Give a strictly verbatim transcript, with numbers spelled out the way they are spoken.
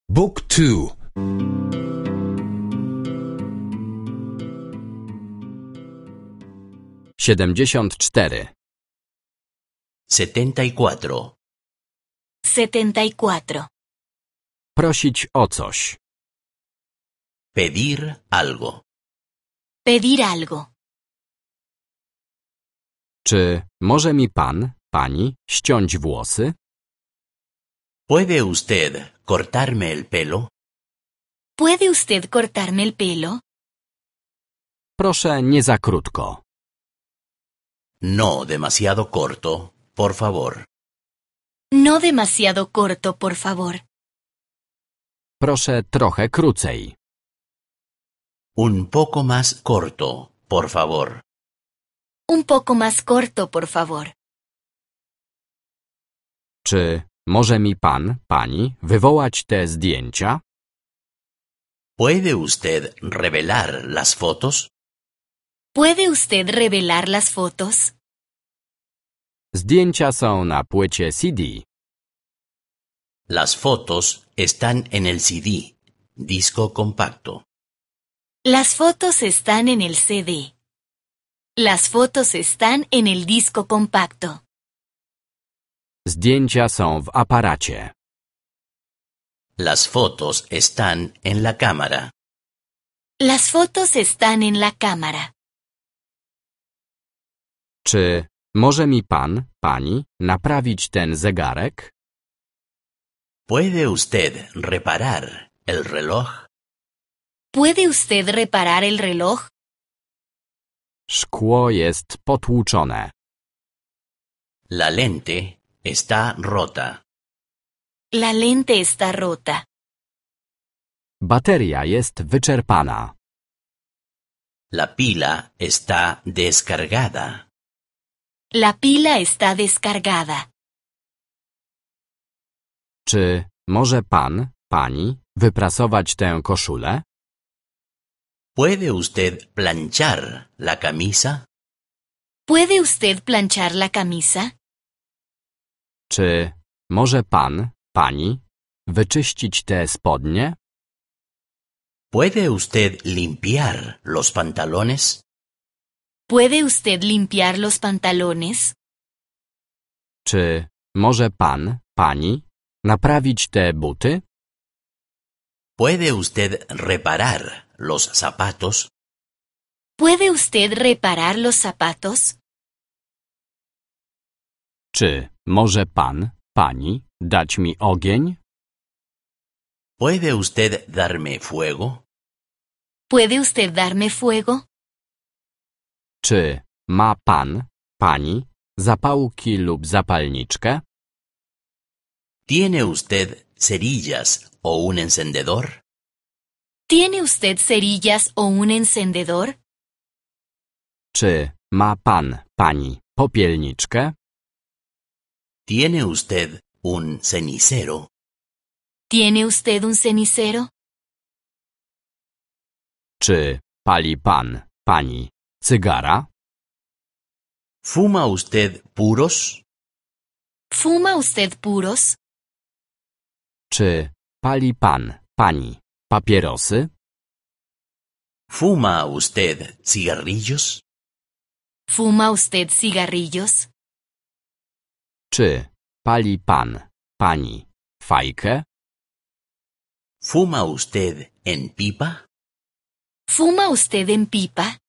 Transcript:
Book two. Siedemdziesiąt cztery. setenta y cuatro. setenta y cuatro. Prosić o coś. Pedir algo. Pedir algo. Czy może mi pan, pani, ściąć włosy? ¿Puede usted cortarme el pelo? ¿Puede usted cortarme el pelo? Proszę nie za krótko. No demasiado corto, por favor. No demasiado corto, por favor. Proszę trochę krócej. Un poco más corto, por favor. Un poco más corto, por favor. Czy może mi pan, pani, wywołać te zdjęcia? ¿Puede usted revelar las fotos? ¿Puede usted revelar las fotos? Zdjęcia są na płycie C D. Las fotos están en el C D, disco compacto. Las fotos están en el C D. Las fotos están en el disco compacto. Zdjęcia są w aparacie. Las fotos están en la cámara. Las fotos están en la cámara. Czy może mi pan, pani, naprawić ten zegarek? ¿Puede usted reparar el reloj? ¿Puede usted reparar el reloj? Szkło jest potłuczone. La lente está rota. La lente está rota. Bateria jest wyczerpana. La pila está descargada. La pila está descargada. Czy może pan, pani, wyprasować tę koszulę? ¿Puede usted planchar la camisa? ¿Puede usted planchar la camisa? Czy może pan, pani, wyczyścić te spodnie? ¿Puede usted limpiar los pantalones? ¿Puede usted limpiar los pantalones? Czy może pan, pani, naprawić te buty? ¿Puede usted reparar los zapatos? ¿Puede usted reparar los zapatos? Czy może pan, pani, dać mi ogień? ¿Puede usted darme fuego? ¿Puede usted darme fuego? Czy ma pan, pani, zapałki lub zapalniczkę? ¿Tiene usted cerillas o un encendedor? ¿Tiene usted cerillas o un encendedor? Czy ma pan, pani, popielniczkę? ¿Tiene usted un cenicero? ¿Tiene usted un cenicero? Czy pali pan, pani, cygara? ¿Fuma usted puros? ¿Fuma usted puros? Czy pali pan, pani, papierosy? ¿Fuma usted cigarrillos? ¿Fuma usted cigarrillos? Czy pali pan, pani, fajkę? ¿Fuma usted en pipa? ¿Fuma usted en pipa?